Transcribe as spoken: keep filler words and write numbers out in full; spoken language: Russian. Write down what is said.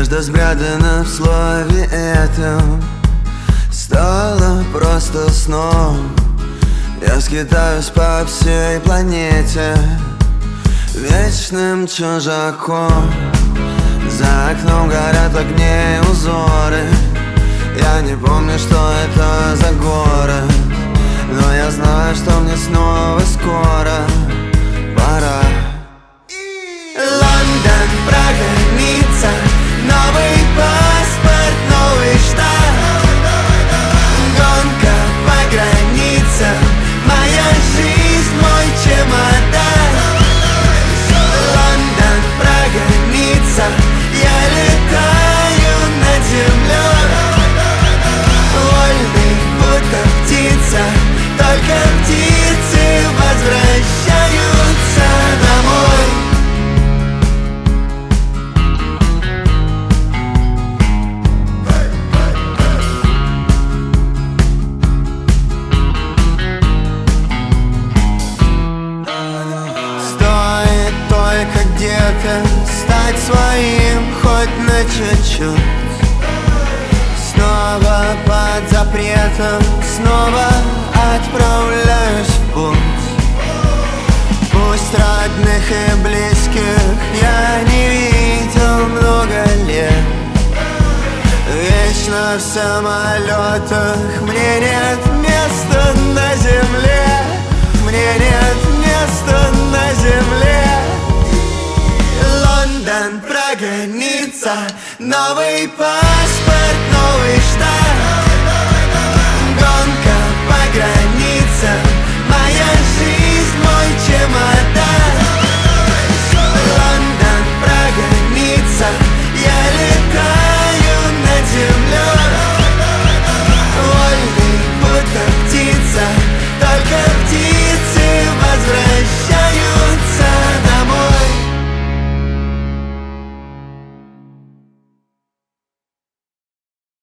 Надежда спрятана в слове этом стала просто сном. Я скитаюсь по всей планете вечным чужаком. За окном горят огни узоры. Я не помню, что это за город, но я знаю, что мне снова скоро пора. Лондон, Прага, Ницца, новый паспорт, новый штат. Гонка по границам, моя жизнь, мой чемодан. Лондон, Прага, Ницца, я летаю над землей. Вольный, будто птица, только птицы возвращаются домой. Стоит только где-то стать своим хоть на чуть-чуть. Снова под запретом, снова отправляюсь в путь. Пусть родных и близких я не видел много лет. Вечно в самолетах, мне нет места на земле. Мне нет места на земле. Лондон, Прага, Ницца, новый паспорт, новый штат.